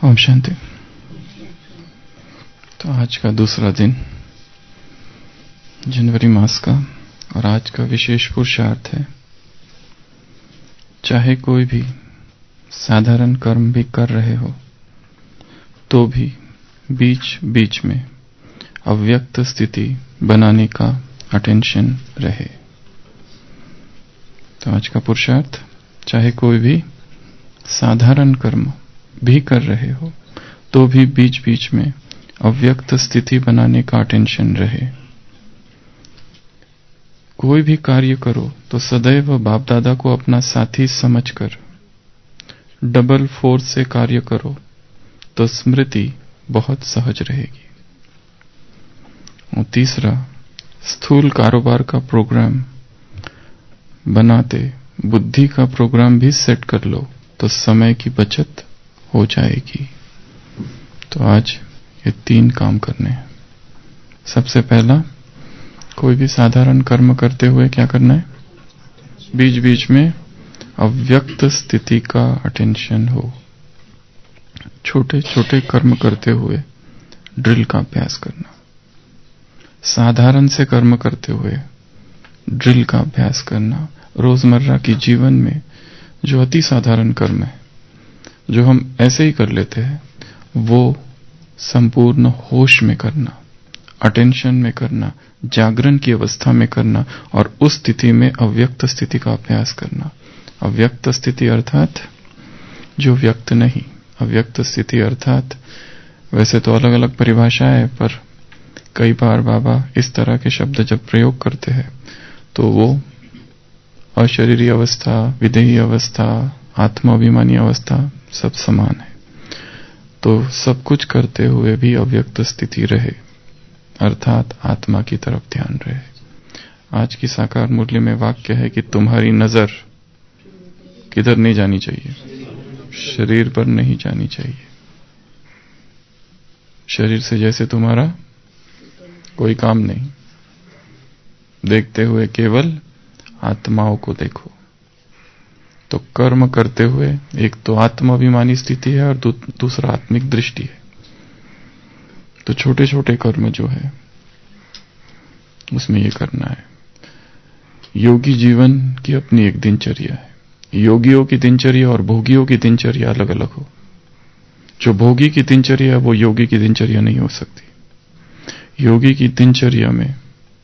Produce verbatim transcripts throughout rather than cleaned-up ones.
ओम शांति। तो आज का दूसरा दिन जनवरी मास का, और आज का विशेष पुरुषार्थ है, चाहे कोई भी साधारण कर्म भी कर रहे हो तो भी बीच बीच में अव्यक्त स्थिति बनाने का अटेंशन रहे। तो आज का पुरुषार्थ, चाहे कोई भी साधारण कर्म भी कर रहे हो तो भी बीच बीच में अव्यक्त स्थिति बनाने का अटेंशन रहे। कोई भी कार्य करो तो सदैव बाप दादा को अपना साथी समझकर डबल फोर्स से कार्य करो तो स्मृति बहुत सहज रहेगी। और तीसरा, स्थूल कारोबार का प्रोग्राम बनाते बुद्धि का प्रोग्राम भी सेट कर लो तो समय की बचत हो जाएगी। तो आज ये तीन काम करने हैं। सबसे पहला, कोई भी साधारण कर्म करते हुए क्या करना है? बीच बीच में अव्यक्त स्थिति का अटेंशन हो। छोटे छोटे कर्म करते हुए ड्रिल का अभ्यास करना, साधारण से कर्म करते हुए ड्रिल का अभ्यास करना। रोजमर्रा की जीवन में जो अति साधारण कर्म है, जो हम ऐसे ही कर लेते हैं, वो संपूर्ण होश में करना, अटेंशन में करना, जागरण की अवस्था में करना, और उस स्थिति में अव्यक्त स्थिति का अभ्यास करना। अव्यक्त स्थिति अर्थात जो व्यक्त नहीं। अव्यक्त स्थिति अर्थात, वैसे तो अलग अलग परिभाषा है, पर कई बार बाबा इस तरह के शब्द जब प्रयोग करते हैं तो वो अशरीरी अवस्था, विदेही अवस्था, आत्माभिमानी अवस्था सब समान है। तो सब कुछ करते हुए भी अव्यक्त स्थिति रहे, अर्थात आत्मा की तरफ ध्यान रहे। आज की साकार मुरली में वाक्य है कि तुम्हारी नजर किधर नहीं जानी चाहिए? शरीर पर नहीं जानी चाहिए। शरीर से जैसे तुम्हारा कोई काम नहीं, देखते हुए केवल आत्माओं को देखो। तो कर्म करते हुए एक तो आत्माभिमानी स्थिति है और दू, दूसरा आत्मिक दृष्टि है। तो छोटे छोटे कर्म जो है उसमें ये करना है। योगी जीवन की अपनी एक दिनचर्या है। योगियों की दिनचर्या और भोगियों की दिनचर्या अलग अलग हो। जो भोगी की दिनचर्या है वो योगी की दिनचर्या नहीं हो सकती। योगी की दिनचर्या में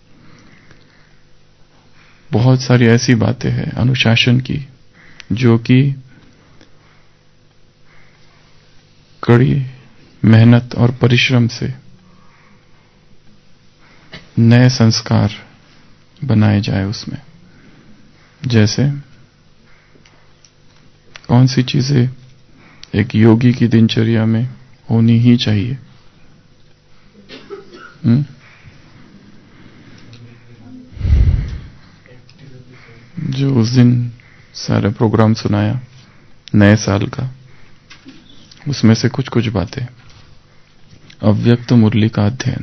बहुत सारी ऐसी बातें हैं अनुशासन की, जो कि कड़ी मेहनत और परिश्रम से नए संस्कार बनाए जाए उसमें। जैसे कौन सी चीजें एक योगी की दिनचर्या में होनी ही चाहिए? हुँ? जो उस दिन सारे प्रोग्राम सुनाया नए साल का, उसमें से कुछ कुछ बातें। अव्यक्त मुरली का अध्ययन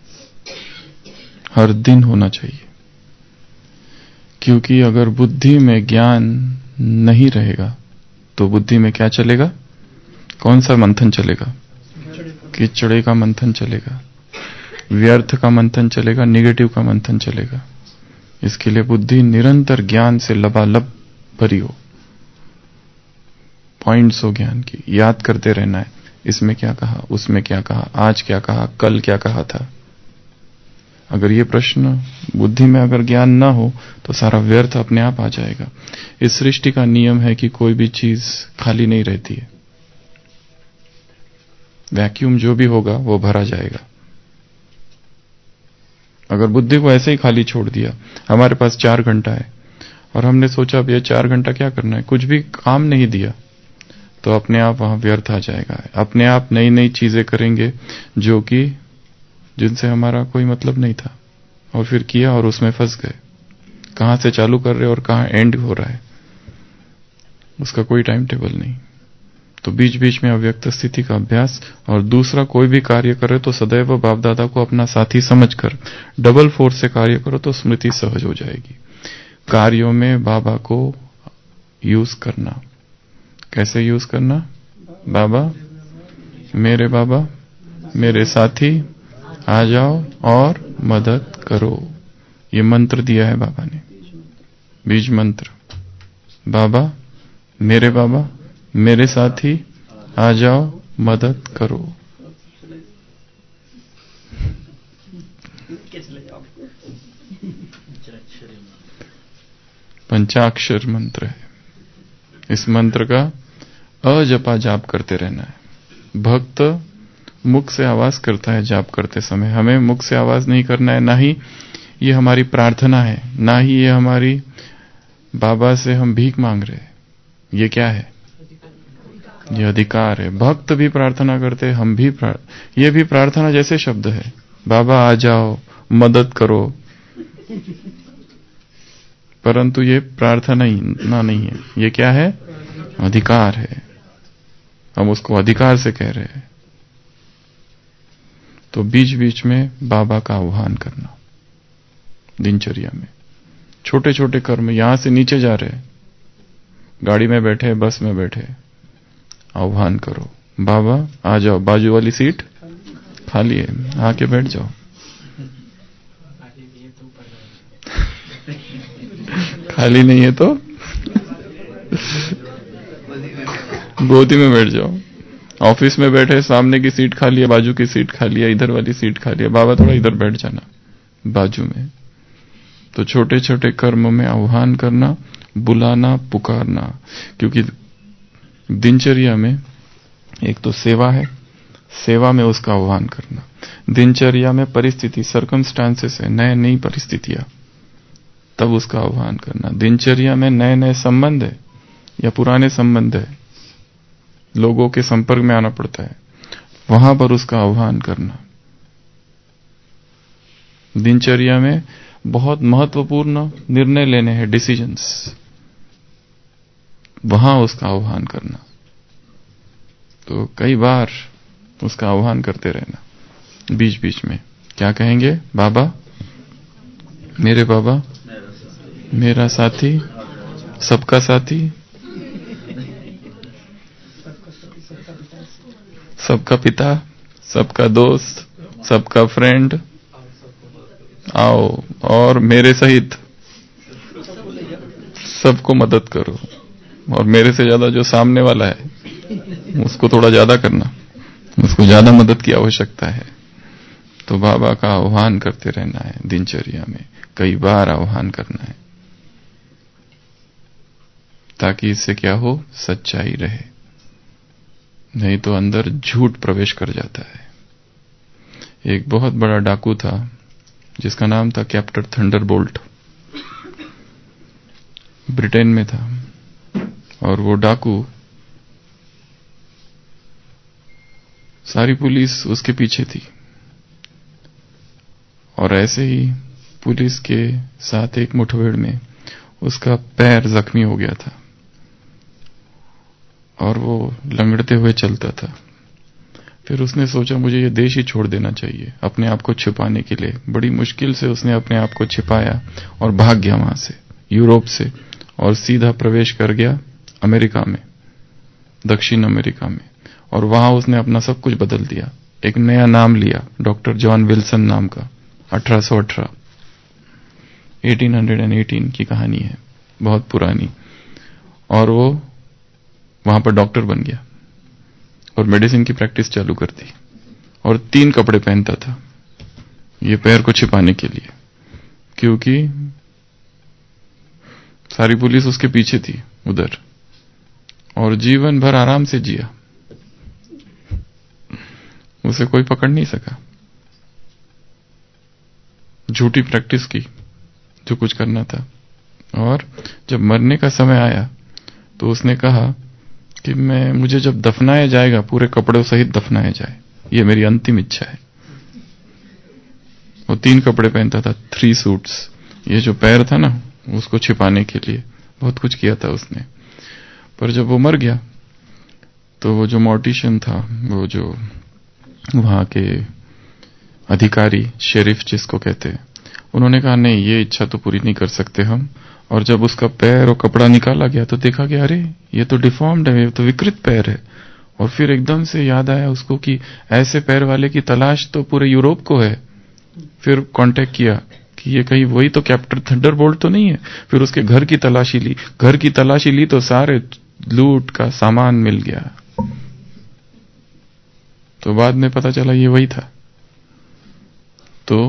हर दिन होना चाहिए, क्योंकि अगर बुद्धि में ज्ञान नहीं रहेगा तो बुद्धि में क्या चलेगा? कौन सा मंथन चलेगा? कीचड़े का मंथन चलेगा, व्यर्थ का मंथन चलेगा, निगेटिव का मंथन चलेगा। इसके लिए बुद्धि निरंतर ज्ञान से लबालब भरी हो, पॉइंट्स हो ज्ञान की, याद करते रहना है। इसमें क्या कहा, उसमें क्या कहा, आज क्या कहा, कल क्या कहा था। अगर ये प्रश्न बुद्धि में अगर ज्ञान ना हो तो सारा व्यर्थ अपने आप आ जाएगा। इस सृष्टि का नियम है कि कोई भी चीज खाली नहीं रहती है। वैक्यूम जो भी होगा वो भरा जाएगा। अगर बुद्धि को ऐसे ही खाली छोड़ दिया, हमारे पास चार घंटा है और हमने सोचा अब ये चार घंटा क्या करना है, कुछ भी काम नहीं दिया, तो अपने आप वहां व्यर्थ आ जाएगा। अपने आप नई नई चीजें करेंगे जो कि जिनसे हमारा कोई मतलब नहीं था, और फिर किया और उसमें फंस गए। कहां से चालू कर रहे और कहां एंड हो रहा है उसका कोई टाइम टेबल नहीं। तो बीच बीच में अव्यक्त स्थिति का अभ्यास। और दूसरा, कोई भी कार्य करे तो सदैव बाप दादा को अपना साथी समझकर डबल फोर्स से कार्य करो तो स्मृति सहज हो जाएगी। कार्यों में बाबा को यूज करना। कैसे यूज करना? बाबा मेरे बाबा, मेरे साथी, आ जाओ और मदद करो। ये मंत्र दिया है बाबा ने, बीज मंत्र। बाबा, मेरे बाबा, मेरे साथी, आ जाओ मदद करो। पंचाक्षर मंत्र है। इस मंत्र का अजपा जाप करते रहना है। भक्त मुख से आवाज करता है जाप करते समय, हमें मुख से आवाज नहीं करना है। ना ही ये हमारी प्रार्थना है, ना ही ये हमारी बाबा से हम भीख मांग रहे हैं। ये क्या है? ये अधिकार है। भक्त भी प्रार्थना करते, हम भी प्रार्थना, ये भी प्रार्थना जैसे शब्द है। बाबा आ जाओ, मदद करो, परंतु ये प्रार्थना ही ना नहीं है। ये क्या है? अधिकार है। हम उसको अधिकार से कह रहे हैं। तो बीच बीच में बाबा का आह्वान करना दिनचर्या में। छोटे छोटे कर्म, यहां से नीचे जा रहे, गाड़ी में बैठे, बस में बैठे, आह्वान करो, बाबा आ जाओ, बाजू वाली सीट खाली है, आके बैठ जाओ। खाली नहीं है तो गोदी में बैठ जाओ। ऑफिस में बैठे, सामने की सीट खाली है, बाजू की सीट खाली है, इधर वाली सीट खाली है, बाबा थोड़ा इधर बैठ जाना बाजू में। तो छोटे छोटे कर्म में आह्वान करना, बुलाना, पुकारना। क्योंकि दिनचर्या में एक तो सेवा है, सेवा में उसका आह्वान करना। दिनचर्या में परिस्थिति, सर्कमस्टांसेस है, नए नई परिस्थितियां, तब उसका आह्वान करना। दिनचर्या में नए नए संबंध है या पुराने संबंध है, लोगों के संपर्क में आना पड़ता है, वहां पर उसका आह्वान करना। दिनचर्या में बहुत महत्वपूर्ण निर्णय लेने हैं, डिसीजंस, वहां उसका आह्वान करना। तो कई बार उसका आह्वान करते रहना बीच बीच में। क्या कहेंगे? बाबा, मेरे बाबा, मेरा साथी, सबका साथी, सबका पिता, सबका दोस्त, सबका फ्रेंड, आओ और मेरे सहित सबको मदद करो। और मेरे से ज्यादा जो सामने वाला है उसको थोड़ा ज्यादा करना, उसको ज्यादा मदद की आवश्यकता है। तो बाबा का आह्वान करते रहना है दिनचर्या में, कई बार आह्वान करना है, ताकि इससे क्या हो? सच्चाई रहे। नहीं तो अंदर झूठ प्रवेश कर जाता है। एक बहुत बड़ा डाकू था जिसका नाम था कैप्टन थंडरबोल्ट, ब्रिटेन में था। और वो डाकू, सारी पुलिस उसके पीछे थी, और ऐसे ही पुलिस के साथ एक मुठभेड़ में उसका पैर जख्मी हो गया था और वो लंगड़ते हुए चलता था। फिर उसने सोचा मुझे ये देश ही छोड़ देना चाहिए, अपने आप को छिपाने के लिए। बड़ी मुश्किल से उसने अपने आप को छिपाया और भाग गया वहां से, यूरोप से, और सीधा प्रवेश कर गया अमेरिका में, दक्षिण अमेरिका में। और वहां उसने अपना सब कुछ बदल दिया, एक नया नाम लिया, डॉक्टर जॉन विल्सन नाम का। अठारह सौ अठारह, अठारह सौ अठारह की कहानी है, बहुत पुरानी। और वो वहां पर डॉक्टर बन गया और मेडिसिन की प्रैक्टिस चालू कर दी। और तीन कपड़े पहनता था ये पैर को छिपाने के लिए, क्योंकि सारी पुलिस उसके पीछे थी उधर। और जीवन भर आराम से जिया, उसे कोई पकड़ नहीं सका। झूठी प्रैक्टिस की जो कुछ करना था। और जब मरने का समय आया तो उसने कहा कि मैं मुझे जब दफनाया जाएगा, पूरे कपड़ों सहित दफनाया जाए, ये मेरी अंतिम इच्छा है। वो तीन कपड़े पहनता था, थ्री सूट्स। ये जो पैर था ना, उसको छिपाने के लिए बहुत कुछ किया था उसने। पर जब वो मर गया तो वो जो मॉर्टिशियन था, वो जो वहां के अधिकारी, शेरिफ जिसको कहते हैं, उन्होंने कहा नहीं, ये इच्छा तो पूरी नहीं कर सकते हम। और जब उसका पैर और कपड़ा निकाला गया तो देखा कि अरे ये तो डिफॉर्म्ड है, ये तो विकृत पैर है। और फिर एकदम से याद आया उसको कि ऐसे पैर वाले की तलाश तो पूरे यूरोप को है। फिर कांटेक्ट किया कि ये कहीं वही तो कैप्टन थंडरबोल्ट तो नहीं है। फिर उसके घर की तलाशी ली, घर की तलाशी ली तो सारे लूट का सामान मिल गया। तो बाद में पता चला ये वही था। तो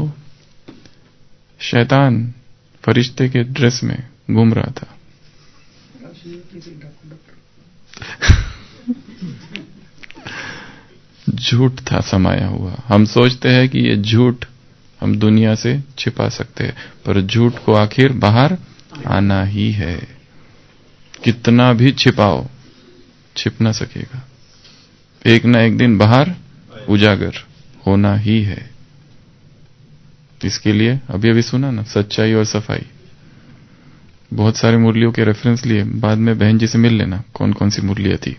शैतान फरिश्ते के ड्रेस में घूम रहा था। झूठ था समाया हुआ। हम सोचते हैं कि ये झूठ हम दुनिया से छिपा सकते हैं, पर झूठ को आखिर बाहर आना ही है। कितना भी छिपाओ, छिप ना सकेगा। एक ना एक दिन बाहर उजागर होना ही है। इसके लिए अभी अभी सुना ना, सच्चाई और सफाई। बहुत सारे मुरलियों के रेफरेंस लिए, बाद में बहन जी से मिल लेना कौन कौन सी मुरलियां थी।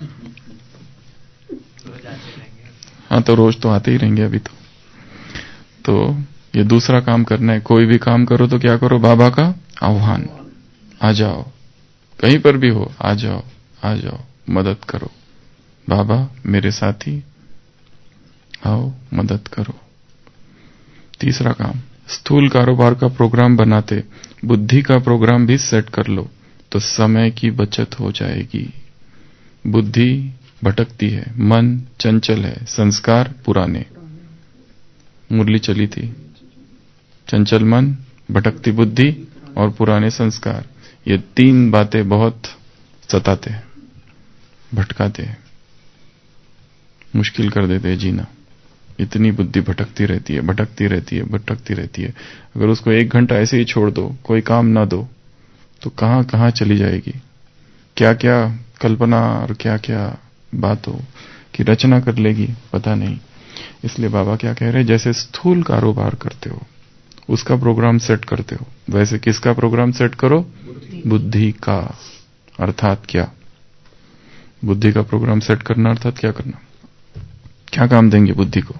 हाँ, तो रोज तो आते ही रहेंगे अभी तो। तो ये दूसरा काम करना है। कोई भी काम करो तो क्या करो, बाबा का आह्वान, आ जाओ, कहीं पर भी हो, आ जाओ, आ जाओ, मदद करो, बाबा मेरे साथी, आओ मदद करो। तीसरा काम, स्थूल कारोबार का प्रोग्राम बनाते बुद्धि का प्रोग्राम भी सेट कर लो तो समय की बचत हो जाएगी। बुद्धि भटकती है, मन चंचल है, संस्कार पुराने। मुरली चली थी, चंचल मन, भटकती बुद्धि और पुराने संस्कार। ये तीन बातें बहुत सताते हैं, भटकाते हैं, मुश्किल कर देते हैं जीना। इतनी बुद्धि भटकती रहती है, भटकती रहती है, भटकती रहती है। अगर उसको एक घंटा ऐसे ही छोड़ दो, कोई काम ना दो, तो कहां कहां चली जाएगी। क्या क्या कल्पना और क्या क्या बातों की रचना कर लेगी, पता नहीं। इसलिए बाबा क्या कह रहे हैं, जैसे स्थूल कारोबार करते हो उसका प्रोग्राम सेट करते हो, वैसे किसका प्रोग्राम सेट करो, बुद्धि का। अर्थात क्या, बुद्धि का प्रोग्राम सेट करना अर्थात क्या करना, क्या काम देंगे बुद्धि को,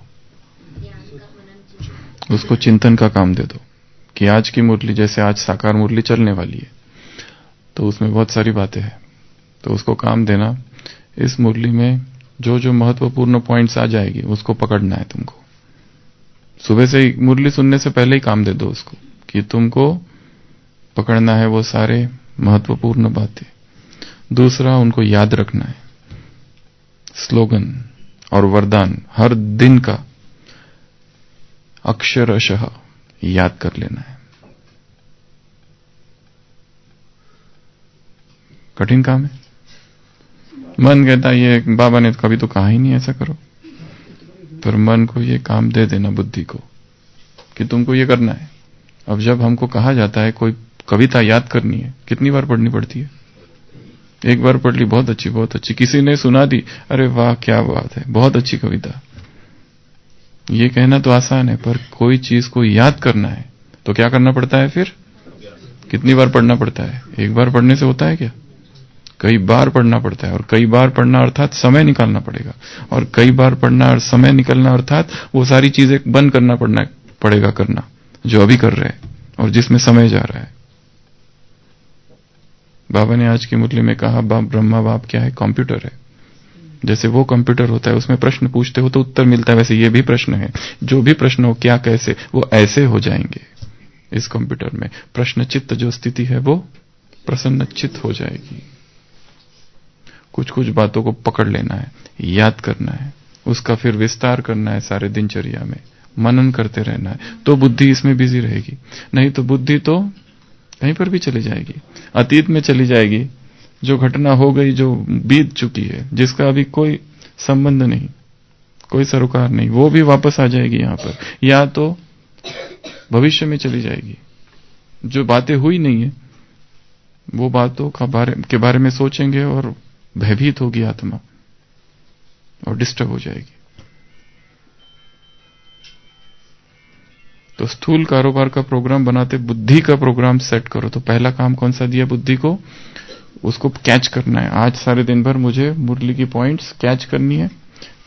उसको चिंतन का काम दे दो कि आज की मुरली, जैसे आज साकार मुरली चलने वाली है तो उसमें बहुत सारी बातें हैं, तो उसको काम देना, इस मुरली में जो जो महत्वपूर्ण पॉइंट्स आ जाएगी उसको पकड़ना है तुमको। सुबह से ही मुरली सुनने से पहले ही काम दे दो उसको कि तुमको पकड़ना है वो सारे महत्वपूर्ण बातें। दूसरा, उनको याद रखना है, स्लोगन और वरदान हर दिन का अक्षरशः याद कर लेना है। कठिन काम है। मन कहता है ये बाबा ने कभी तो कहा ही नहीं ऐसा करो, पर मन को ये काम दे देना, बुद्धि को, कि तुमको ये करना है। अब जब हमको कहा जाता है कोई कविता याद करनी है, कितनी बार पढ़नी पड़ती है? एक बार पढ़ ली, बहुत अच्छी, बहुत अच्छी, किसी ने सुना दी, अरे वाह क्या बात है, बहुत अच्छी कविता। ये कहना तो आसान है, पर कोई चीज को याद करना है तो क्या करना पड़ता है? फिर कितनी बार पढ़ना पड़ता है? एक बार पढ़ने से होता है क्या? कई बार पढ़ना पड़ता है। और कई बार पढ़ना अर्थात समय निकालना पड़ेगा, और कई बार पढ़ना और समय निकलना अर्थात वो सारी चीजें बंद करना पड़ना पड़ेगा करना जो अभी कर रहे हैं और जिसमें समय जा रहा है। बाबा ने आज की मुरली में कहा, बाप ब्रह्मा बाप क्या है? कंप्यूटर है। जैसे वो कंप्यूटर होता है, उसमें प्रश्न पूछते हो तो उत्तर मिलता है, वैसे ये भी प्रश्न है। जो भी प्रश्न हो, क्या कैसे, वो ऐसे हो जाएंगे। इस कंप्यूटर में प्रश्न चित्त जो स्थिति है वो प्रसन्न चित्त हो जाएगी। कुछ कुछ बातों को पकड़ लेना है, याद करना है, उसका फिर विस्तार करना है सारे दिनचर्या में, मनन करते रहना है, तो बुद्धि इसमें बिजी रहेगी। नहीं तो बुद्धि तो कहीं पर भी चली जाएगी, अतीत में चली जाएगी। जो घटना हो गई, जो बीत चुकी है, जिसका अभी कोई संबंध नहीं, कोई सरोकार नहीं, वो भी वापस आ जाएगी यहां पर, या तो भविष्य में चली जाएगी। जो बातें हुई नहीं है वो बातों का बारे के बारे में सोचेंगे और भयभीत होगी आत्मा और डिस्टर्ब हो जाएगी। तो स्थूल कारोबार का प्रोग्राम बनाते बुद्धि का प्रोग्राम सेट करो। तो पहला काम कौन सा दिया बुद्धि को? उसको कैच करना है। आज सारे दिन भर मुझे मुरली की पॉइंट्स कैच करनी है।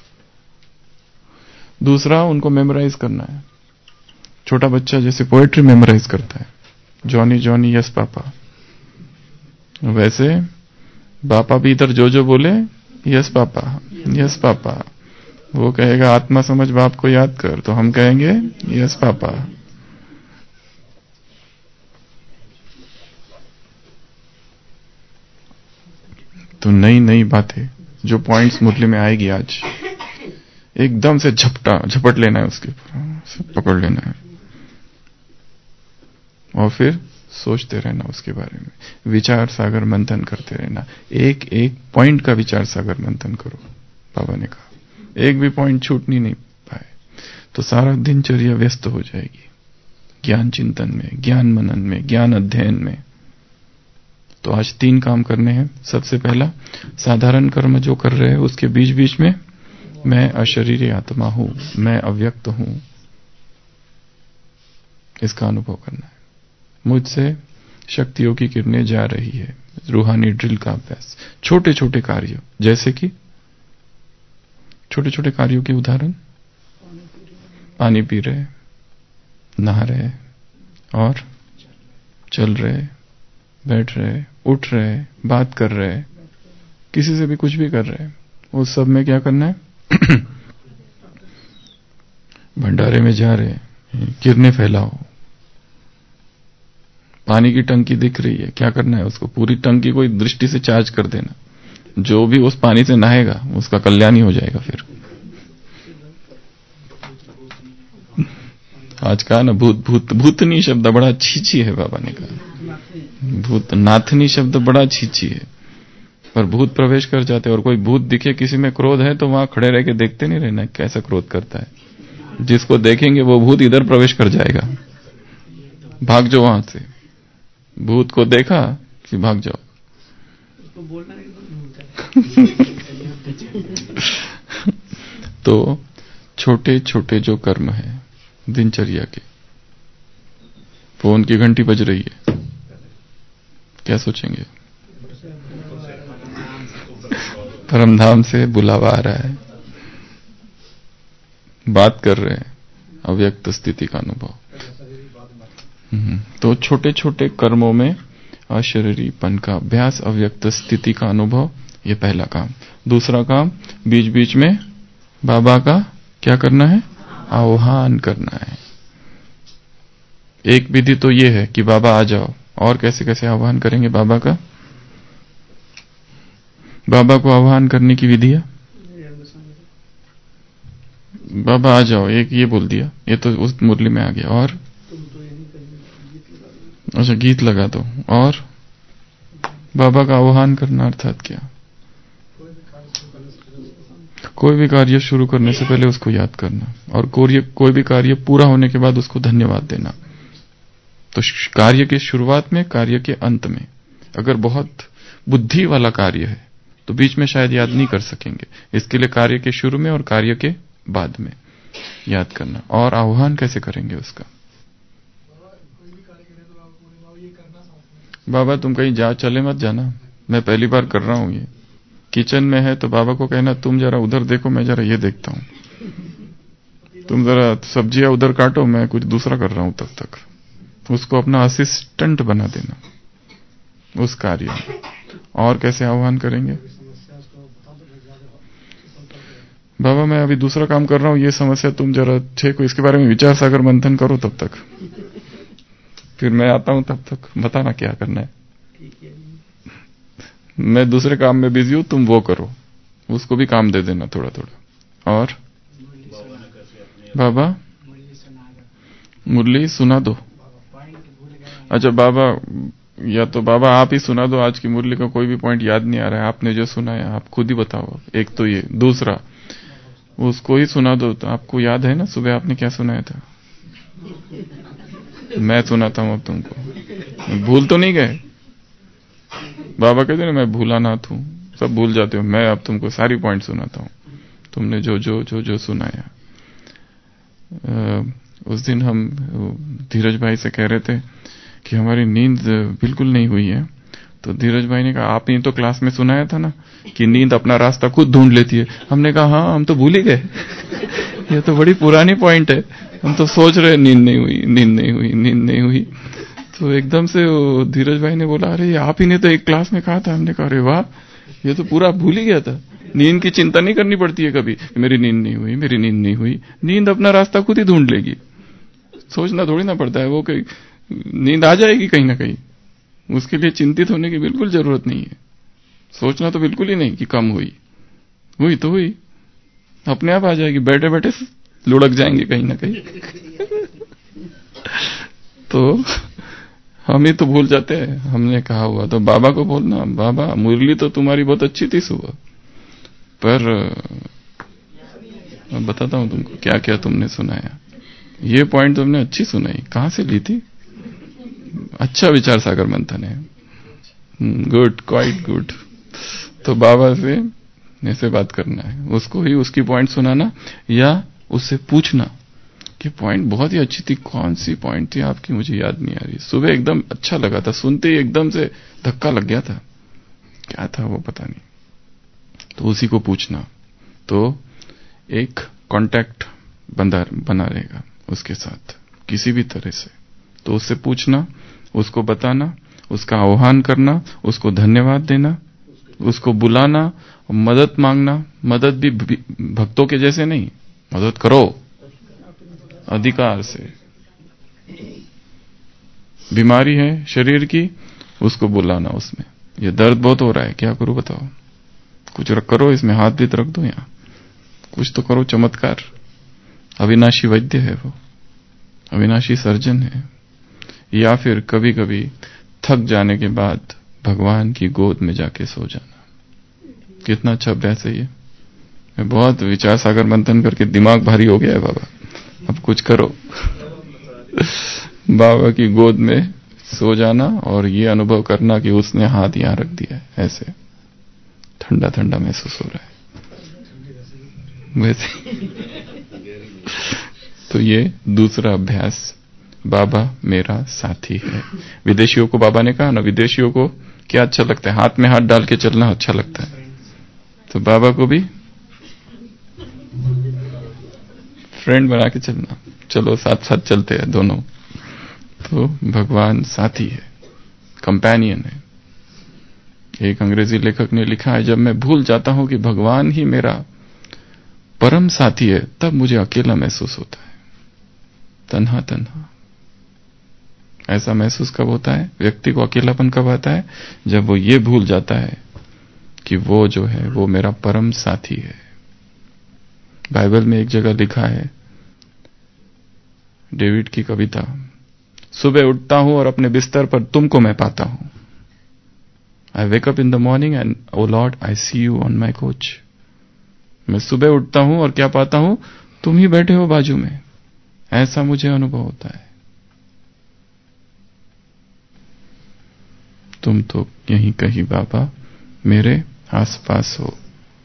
दूसरा, उनको मेमोराइज करना है। छोटा बच्चा जैसे पोएट्री मेमोराइज करता है, जॉनी जॉनी यस पापा, वैसे बापा भी इधर जो जो बोले यस पापा, यस पापा। वो कहेगा आत्मा समझ बाप को याद कर, तो हम कहेंगे यस पापा। तो नई नई बातें जो पॉइंट्स मुरली में आएगी आज, एकदम से झपटा झपट लेना है, उसके ऊपर पकड़ लेना है और फिर सोचते रहना उसके बारे में, विचार सागर मंथन करते रहना। एक एक पॉइंट का विचार सागर मंथन करो। बाबा ने कहा एक भी पॉइंट छूटनी नहीं पाए तो सारा दिनचर्या व्यस्त हो जाएगी, ज्ञान चिंतन में, ज्ञान मनन में, ज्ञान अध्ययन में। तो आज तीन काम करने हैं। सबसे पहला, साधारण कर्म जो कर रहे हैं उसके बीच बीच में मैं अशरीरी आत्मा हूं, मैं अव्यक्त हूं, इसका अनुभव करना है। मुझसे शक्तियों की किरणें जा रही है, रूहानी ड्रिल का अभ्यास। छोटे छोटे कार्य, जैसे कि छोटे छोटे कार्यों के उदाहरण, पानी पी रहे, नहा रहे और चल रहे, बैठ रहे, उठ रहे, बात कर रहे, किसी से भी कुछ भी कर रहे, उस सब में क्या करना है? भंडारे में जा रहे, किरणें फैलाओ। पानी की टंकी दिख रही है, क्या करना है? उसको पूरी टंकी को दृष्टि से चार्ज कर देना। जो भी उस पानी से नहाएगा उसका कल्याण ही हो जाएगा। फिर आज कहा ना, भूत भूत भूतनी शब्द बड़ा छीची है। बाबा ने कहा भूत, नाथनी शब्द बड़ा छीची है, पर भूत प्रवेश कर जाते। और कोई भूत दिखे, किसी में क्रोध है तो वहां खड़े रह के देखते नहीं रहना कैसा क्रोध करता है। जिसको देखेंगे वो भूत इधर प्रवेश कर जाएगा, भाग जाओ वहां से। भूत को देखा कि भाग जाओ। तो छोटे छोटे जो कर्म है दिनचर्या के, फोन की घंटी बज रही है, क्या सोचेंगे? परमधाम से बुलावा आ रहा है, बात कर रहे हैं, अव्यक्त स्थिति का अनुभव। तो छोटे छोटे कर्मों में अशरीरीपन का अभ्यास, अव्यक्त स्थिति का अनुभव, ये पहला काम। दूसरा काम, बीच बीच में बाबा का क्या करना है? आह्वान करना है। एक विधि तो ये है कि बाबा आ जाओ। और कैसे कैसे आह्वान करेंगे बाबा का? बाबा को आह्वान करने की विधि है, बाबा आ जाओ, एक ये बोल दिया, ये तो उस मुरली में आ गया। और अच्छा, गीत लगा दो। और बाबा का आह्वान करना अर्थात क्या? कोई भी कार्य शुरू करने से पहले उसको याद करना, और कोई भी कार्य पूरा होने के बाद उसको धन्यवाद देना। तो कार्य के शुरुआत में, कार्य के अंत में। अगर बहुत बुद्धि वाला कार्य है तो बीच में शायद याद नहीं कर सकेंगे, इसके लिए कार्य के शुरू में और कार्य के बाद में याद करना। और आह्वान कैसे करेंगे उसका? बाबा तुम कहीं जा चले मत जाना, मैं पहली बार कर रहा हूं ये। किचन में है तो बाबा को कहना तुम जरा उधर देखो, मैं जरा ये देखता हूं। तुम जरा सब्जियां उधर काटो, मैं कुछ दूसरा कर रहा हूं तब तक। उसको अपना असिस्टेंट बना देना उस कार्य में। और कैसे आह्वान करेंगे? बाबा मैं अभी दूसरा काम कर रहा हूं, ये समस्या तुम जरा ठीक हो, इसके बारे में विचार सागर मंथन करो तब तक, फिर मैं आता हूं, तब तक बताना क्या करना है। मैं दूसरे काम में बिजी हूं, तुम वो करो। उसको भी काम दे देना थोड़ा थोड़ा। और बाबा मुरली सुना दो। अच्छा बाबा, या तो बाबा आप ही सुना दो। आज की मुरली का कोई भी पॉइंट याद नहीं आ रहा है, आपने जो सुनाया आप खुद ही बताओ। एक तो ये, दूसरा उसको ही सुना दो। तो आपको याद है ना सुबह आपने क्या सुनाया था? मैं सुनाता हूं अब तुमको, भूल तो नहीं गए? बाबा कहते ना मैं भूला नाथ हूं, सब भूल जाते हो। मैं अब तुमको सारी पॉइंट सुनाता हूं, तुमने जो जो जो जो सुनाया। उस दिन हम धीरज भाई से कह रहे थे कि हमारी नींद बिल्कुल नहीं हुई है। तो धीरज भाई ने कहा आपने तो क्लास में सुनाया था ना कि नींद अपना रास्ता खुद ढूंढ लेती है। हमने कहा हाँ, हम तो भूल ही गए। ये तो बड़ी पुरानी पॉइंट है, हम तो सोच रहे नींद नहीं हुई, नींद नहीं हुई, नींद नहीं हुई। तो एकदम से धीरज भाई ने बोला अरे आप ही ने तो एक क्लास में कहा था। हमने कहा अरे वाह, ये तो पूरा भूल ही गया था। नींद की चिंता नहीं करनी पड़ती है कभी, मेरी नींद नहीं हुई, मेरी नींद नहीं हुई। नींद अपना रास्ता खुद ही ढूंढ लेगी, सोचना थोड़ी ना पड़ता है। वो कहीं नींद आ जाएगी कहीं ना कहीं, उसके लिए चिंतित होने की बिल्कुल जरूरत नहीं है। सोचना तो बिल्कुल ही नहीं कि कम हुई, हुई तो हुई, अपने आप आ जाएगी, बैठे बैठे लुढ़क जाएंगे कहीं ना कहीं। तो हम ही तो भूल जाते हैं, हमने कहा हुआ तो बाबा को बोलना, बाबा मुरली तो तुम्हारी बहुत अच्छी थी सुबह, पर मैं बताता हूं तुमको क्या क्या तुमने सुनाया, ये पॉइंट तुमने अच्छी सुनाई, कहां से ली थी? अच्छा विचार सागर मंथन है, गुड, क्वाइट गुड। तो बाबा से ऐसे बात करना है, उसको ही उसकी पॉइंट सुनाना या उससे पूछना कि पॉइंट बहुत ही अच्छी थी, कौन सी पॉइंट थी आपकी, मुझे याद नहीं आ रही, सुबह एकदम अच्छा लगा था, सुनते ही एकदम से धक्का लग गया था, क्या था वो पता नहीं। तो उसी को पूछना, तो एक कांटेक्ट बंदा बना रहेगा उसके साथ किसी भी तरह से। तो उससे पूछना, उसको बताना, उसका आह्वान करना, उसको धन्यवाद देना, उसको बुलाना, मदद मांगना। मदद भी भक्तों के जैसे नहीं, मदद करो अधिकार से। बीमारी है शरीर की, उसको बुलाना, उसमें ये दर्द बहुत हो रहा है, क्या करूं बताओ, कुछ रख करो, इसमें हाथ भी रख दो, यहां कुछ तो करो चमत्कार। अविनाशी वैद्य है वो, अविनाशी सर्जन है। या फिर कभी कभी थक जाने के बाद भगवान की गोद में जाके सो जाना, कितना अच्छा अभ्यास है ये। मैं बहुत विचार सागर मंथन करके दिमाग भारी हो गया है बाबा, अब कुछ करो। बाबा की गोद में सो जाना और ये अनुभव करना कि उसने हाथ यहां रख दिया है, ऐसे ठंडा ठंडा महसूस हो रहा है वैसे। तो ये दूसरा अभ्यास, बाबा मेरा साथी है। विदेशियों को बाबा ने कहा ना, विदेशियों को क्या अच्छा लगता है, हाथ में हाथ डाल के चलना अच्छा लगता है, तो बाबा को भी फ्रेंड बना के चलना, चलो साथ साथ चलते हैं दोनों। तो भगवान साथी है, कंपेनियन है। एक अंग्रेजी लेखक ने लिखा है, जब मैं भूल जाता हूं कि भगवान ही मेरा परम साथी है, तब मुझे अकेला महसूस होता है, तन्हा तन्हा। ऐसा महसूस कब होता है, व्यक्ति को अकेलापन कब आता है, जब वो ये भूल जाता है कि वो जो है वो मेरा परम साथी है। बाइबल में एक जगह लिखा है, डेविड की कविता, सुबह उठता हूं और अपने बिस्तर पर तुमको मैं पाता हूं। I wake up in the morning and oh lord I see you on my coach. मैं सुबह उठता हूं और क्या पाता हूं, तुम ही बैठे हो बाजू में, ऐसा मुझे अनुभव होता है। तुम तो यहीं कहीं बाबा मेरे आसपास हो।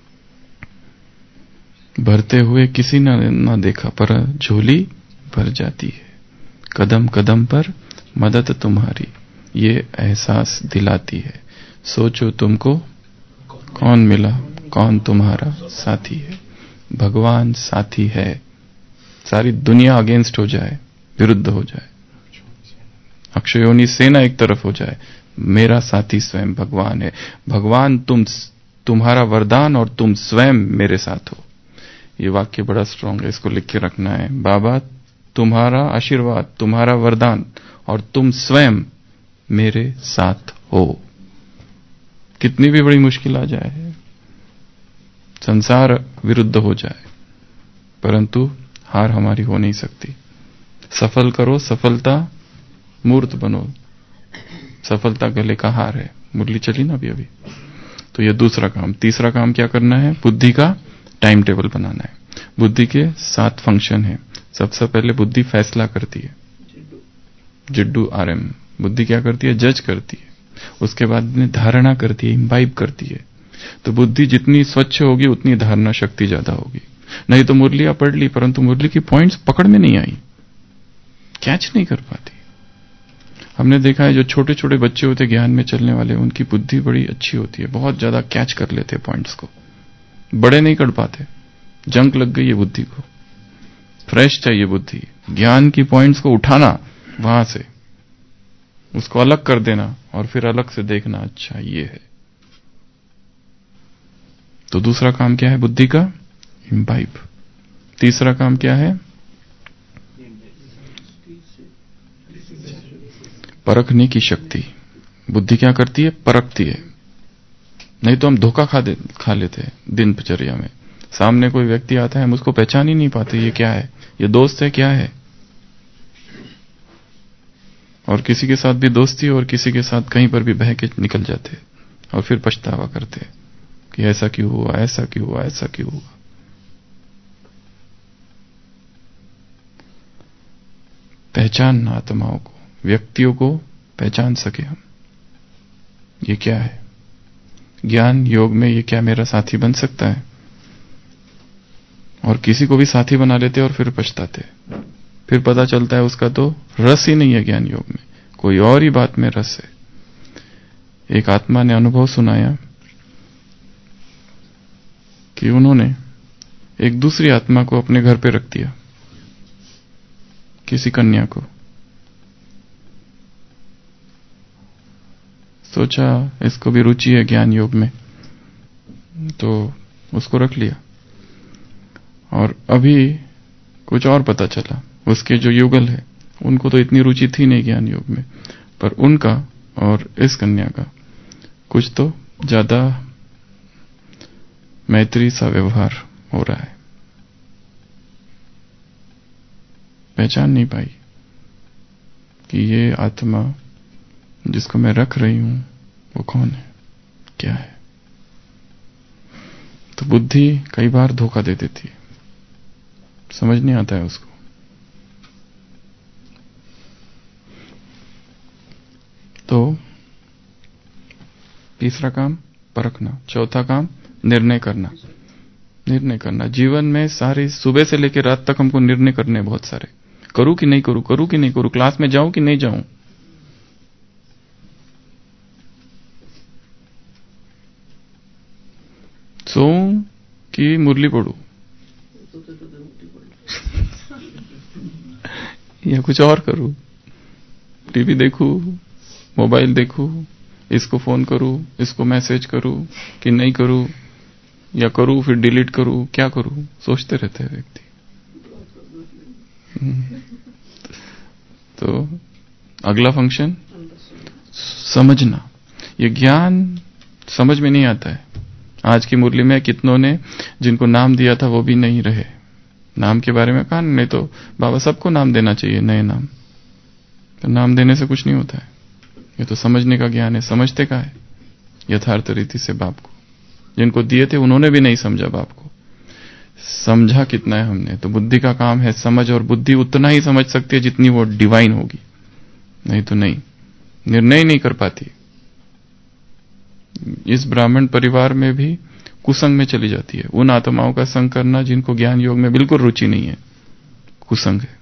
भरते हुए किसी ने ना देखा, पर झोली भर जाती है, कदम कदम पर मदद तुम्हारी ये एहसास दिलाती है। सोचो तुमको कौन मिला, कौन तुम्हारा साथी है। भगवान साथी है, सारी दुनिया अगेंस्ट हो जाए, विरुद्ध हो जाए, अक्षयोनी सेना एक तरफ हो जाए, मेरा साथी स्वयं भगवान है। भगवान तुम, तुम्हारा वरदान और तुम स्वयं मेरे साथ हो। ये वाक्य बड़ा स्ट्रांग है, इसको लिख के रखना है। बाबा तुम्हारा आशीर्वाद, तुम्हारा वरदान और तुम स्वयं मेरे साथ हो। कितनी भी बड़ी मुश्किल आ जाए, संसार विरुद्ध हो जाए, परंतु हार हमारी हो नहीं सकती। सफल करो, सफलता मूर्त बनो, सफलता गले का हार है। मुरली चली ना अभी अभी। तो ये दूसरा काम। तीसरा काम क्या करना है, बुद्धि का टाइम टेबल बनाना है। बुद्धि के सात फंक्शन है। सबसे पहले बुद्धि फैसला करती है, जिड्डू आरएम। बुद्धि क्या करती है, जज करती है। उसके बाद में धारणा करती है, इम्बाइब करती है। तो बुद्धि जितनी स्वच्छ होगी उतनी धारणा शक्ति ज्यादा होगी। नहीं तो मुरलियां पढ़ ली परंतु मुरली की पॉइंट्स पकड़ में नहीं आई, कैच नहीं कर पाती। हमने देखा है जो छोटे छोटे बच्चे होते ज्ञान में चलने वाले, उनकी बुद्धि बड़ी अच्छी होती है, बहुत ज्यादा कैच कर लेते पॉइंट्स को। बड़े नहीं कर पाते, जंक लग गई है बुद्धि को। फ्रेश चाहिए बुद्धि, ज्ञान की पॉइंट्स को उठाना, वहां से उसको अलग कर देना और फिर अलग से देखना, अच्छा ये है। तो दूसरा काम क्या है बुद्धि का? इम्बाइब। तीसरा काम क्या है? परखने की शक्ति। बुद्धि क्या करती है? परखती है। नहीं तो हम धोखा खा दे खा लेते हैं दिनचर्या में। सामने कोई व्यक्ति आता है, हम उसको पहचान ही नहीं पाते, ये क्या है, ये दोस्त है क्या है। और किसी के साथ भी दोस्ती और किसी के साथ कहीं पर भी बह के निकल जाते और फिर पछतावा करते कि ऐसा क्यों हुआ, ऐसा क्यों हुआ, ऐसा क्यों हुआ। पहचानना आत्माओं को, व्यक्तियों को पहचान सके हम, ये क्या है। ज्ञान योग में ये क्या मेरा साथी बन सकता है? और किसी को भी साथी बना लेते और फिर पछताते। फिर पता चलता है उसका तो रस ही नहीं है ज्ञान योग में, कोई और ही बात में रस है। एक आत्मा ने अनुभव सुनाया कि उन्होंने एक दूसरी आत्मा को अपने घर पे रख दिया, किसी कन्या को। सोचा इसको भी रुचि है ज्ञान योग में, तो उसको रख लिया। और अभी कुछ और पता चला, उसके जो युगल है उनको तो इतनी रुचि थी नहीं ज्ञान योग में, पर उनका और इस कन्या का कुछ तो ज्यादा मैत्री सा व्यवहार हो रहा है। पहचान नहीं पाई कि ये आत्मा जिसको मैं रख रही हूं वो कौन है, क्या है। तो बुद्धि कई बार धोखा दे देती है, समझ नहीं आता है उसको। तो तीसरा काम परखना, चौथा काम निर्णय करना। निर्णय करना जीवन में सारी सुबह से लेकर रात तक हमको निर्णय करने हैं बहुत सारे। करूं कि नहीं करूं, करूं कि नहीं करूं, क्लास में जाऊं कि नहीं जाऊं, सोऊं कि मुरली पढ़ूं या कुछ और करूं, टीवी देखूं, मोबाइल देखूं, इसको फोन करूं, इसको मैसेज करूं कि नहीं करूं, या करूं फिर डिलीट करूं, क्या करूं, सोचते रहते हैं व्यक्ति। तो अगला फंक्शन समझना। ये ज्ञान समझ में नहीं आता है। आज की मुरली में कितनों ने जिनको नाम दिया था वो भी नहीं रहे। नाम के बारे में कहा, नहीं तो बाबा सबको नाम देना चाहिए, नए नाम। तो नाम देने से कुछ नहीं होता है, ये तो समझने का ज्ञान है। समझते का है यथार्थ रीति से बाप को। जिनको दिए थे उन्होंने भी नहीं समझा बाप को। समझा कितना है हमने। तो बुद्धि का काम है समझ, और बुद्धि उतना ही समझ सकती है जितनी वो डिवाइन होगी, नहीं तो नहीं, निर्णय नहीं कर पाती। इस ब्राह्मण परिवार में भी कुसंग में चली जाती है। उन आत्माओं का संग करना जिनको ज्ञान योग में बिल्कुल रुचि नहीं है, कुसंग है।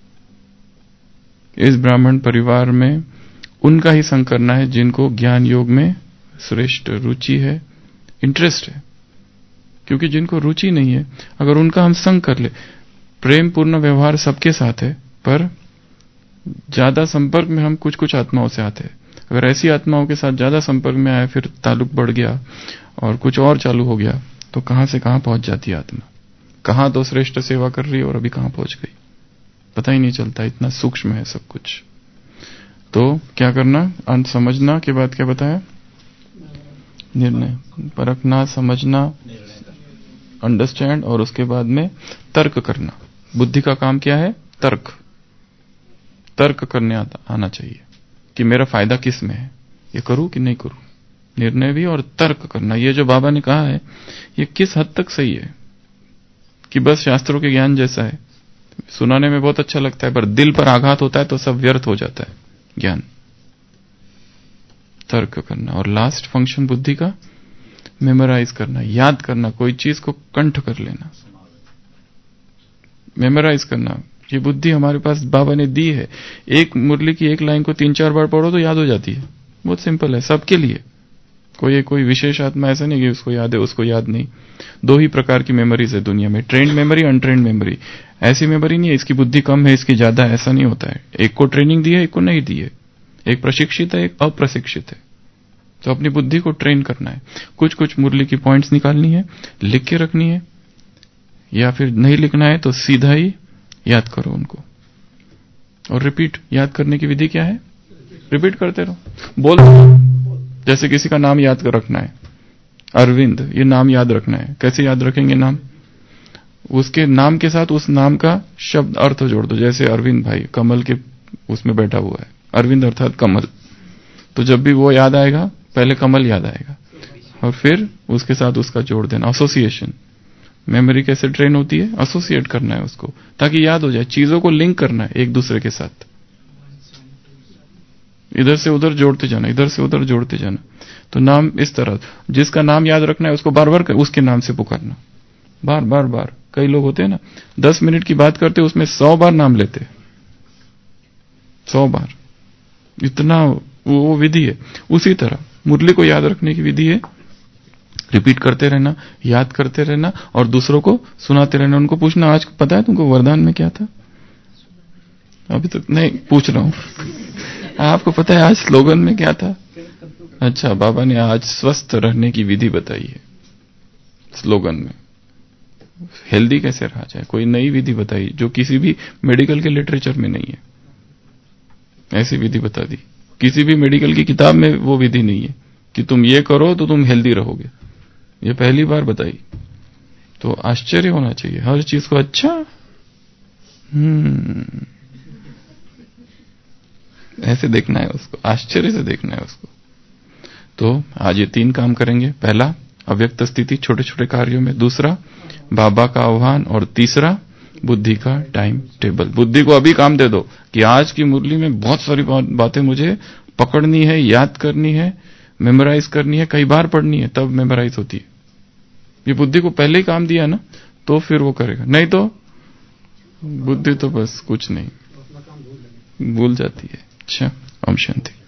इस ब्राह्मण परिवार में उनका ही संग करना है जिनको ज्ञान योग में श्रेष्ठ रुचि है, इंटरेस्ट है। क्योंकि जिनको रुचि नहीं है, अगर उनका हम संग कर ले, प्रेम पूर्ण व्यवहार सबके साथ है, पर ज्यादा संपर्क में हम कुछ कुछ आत्माओं से आते हैं। अगर ऐसी आत्माओं के साथ ज्यादा संपर्क में आए, फिर ताल्लुक बढ़ गया और कुछ और चालू हो गया, तो कहां से कहां पहुंच जाती है आत्मा। कहां तो श्रेष्ठ सेवा कर रही है और अभी कहां पहुंच गई, पता ही नहीं चलता। इतना सूक्ष्म है सब कुछ। तो क्या करना, अंत समझना के बाद क्या बताया, निर्णय, परखना, समझना, अंडरस्टैंड, और उसके बाद में तर्क करना। बुद्धि का काम क्या है, तर्क। तर्क करने आता आना चाहिए कि मेरा फायदा किस में है, ये करूं कि नहीं करूं। निर्णय भी और तर्क करना। ये जो बाबा ने कहा है ये किस हद तक सही है कि बस शास्त्रों के ज्ञान जैसा है, सुनाने में बहुत अच्छा लगता है, पर दिल पर आघात होता है तो सब व्यर्थ हो जाता है ज्ञान। तर्क करना। और लास्ट फंक्शन बुद्धि का मेमोराइज करना, याद करना, कोई चीज को कंठ कर लेना, मेमोराइज करना। ये बुद्धि हमारे पास बाबा ने दी है। एक मुरली की एक लाइन को तीन चार बार पढ़ो तो याद हो जाती है। बहुत सिंपल है सबके लिए। कोई कोई विशेष आत्मा ऐसा नहीं कि उसको याद है उसको याद नहीं। दो ही प्रकार की मेमोरीज है दुनिया में, ट्रेंड मेमोरी, अनट्रेंड मेमोरी। ऐसी मेमोरी नहीं है इसकी बुद्धि कम है इसकी ज्यादा, ऐसा नहीं होता है। एक को ट्रेनिंग दी है, एक को नहीं दी है। एक प्रशिक्षित है, एक अप्रशिक्षित है। तो अपनी बुद्धि को ट्रेन करना है। कुछ कुछ मुरली की पॉइंट्स निकालनी है, लिख के रखनी है, या फिर नहीं लिखना है तो सीधा ही याद करो उनको। और रिपीट, याद करने की विधि क्या है? रिपीट करते रहो, बोल दो। जैसे किसी का नाम याद कर रखना है, अरविंद, ये नाम याद रखना है। कैसे याद रखेंगे नाम? उसके नाम के साथ उस नाम का शब्द अर्थ जोड़ दो। जैसे अरविंद भाई कमल के उसमें बैठा हुआ है, अरविंद अर्थात कमल। तो जब भी वो याद आएगा पहले कमल याद आएगा और फिर उसके साथ उसका जोड़ देना। एसोसिएशन, मेमोरी कैसे ट्रेन होती है? एसोसिएट करना है उसको ताकि याद हो जाए। चीजों को लिंक करना है एक दूसरे के साथ, इधर से उधर जोड़ते जाना, इधर से उधर जोड़ते जाना। तो नाम इस तरह, जिसका नाम याद रखना है उसको बार बार उसके नाम से पुकारना, बार बार बार। कई लोग होते हैं ना, दस मिनट की बात करते उसमें सौ बार नाम लेते, सौ बार। इतना वो विधि है। उसी तरह मुरली को याद रखने की विधि है, रिपीट करते रहना, याद करते रहना और दूसरों को सुनाते रहना। उनको पूछना, आज पता है तुमको वरदान में क्या था? अभी तक नहीं पूछ रहा हूं, आपको पता है आज स्लोगन में क्या था? अच्छा, बाबा ने आज स्वस्थ रहने की विधि बताई है स्लोगन में। हेल्दी कैसे रहा जाए, कोई नई विधि बताई जो किसी भी मेडिकल के लिटरेचर में नहीं है। ऐसी विधि बता दी, किसी भी मेडिकल की किताब में वो विधि नहीं है कि तुम ये करो तो तुम हेल्दी रहोगे। ये पहली बार बताई। तो आश्चर्य होना चाहिए हर चीज को। अच्छा, हम्म ऐसे देखना है उसको, आश्चर्य से देखना है उसको। तो आज ये तीन काम करेंगे। पहला, अव्यक्त स्थिति छोटे छोटे कार्यों में। दूसरा, बाबा का आह्वान। और तीसरा, बुद्धि का टाइम टेबल। बुद्धि को अभी काम दे दो कि आज की मुरली में बहुत सारी बातें मुझे पकड़नी है, याद करनी है, मेमोराइज करनी है, कई बार पढ़नी है, तब मेमोराइज होती है। ये बुद्धि को पहले ही काम दिया ना, तो फिर वो करेगा। नहीं तो बुद्धि तो बस कुछ नहीं, भूल जाती है। अच्छा, ओम शांति।